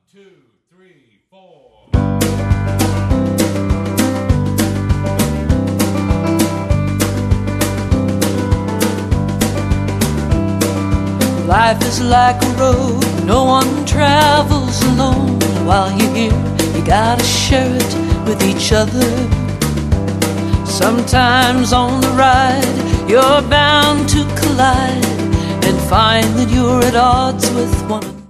two, three, four. Life is like a road, no one travels alone. While you're here, you gotta share it with each other. Sometimes on the ride, you're bound to collide and find that you're at odds with one another.